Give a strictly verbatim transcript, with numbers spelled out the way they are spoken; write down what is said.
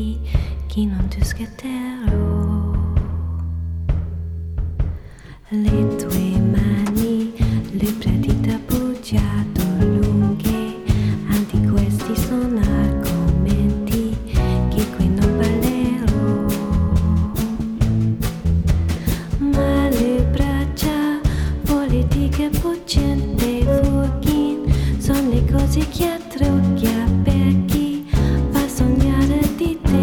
Chi non ti schietterò. Le tue mani, le dita appoggiato lunghe, anche questi sono argomenti che qui non parlerò. Ma le braccia, politiche, puccette, fuochi, sono le cose che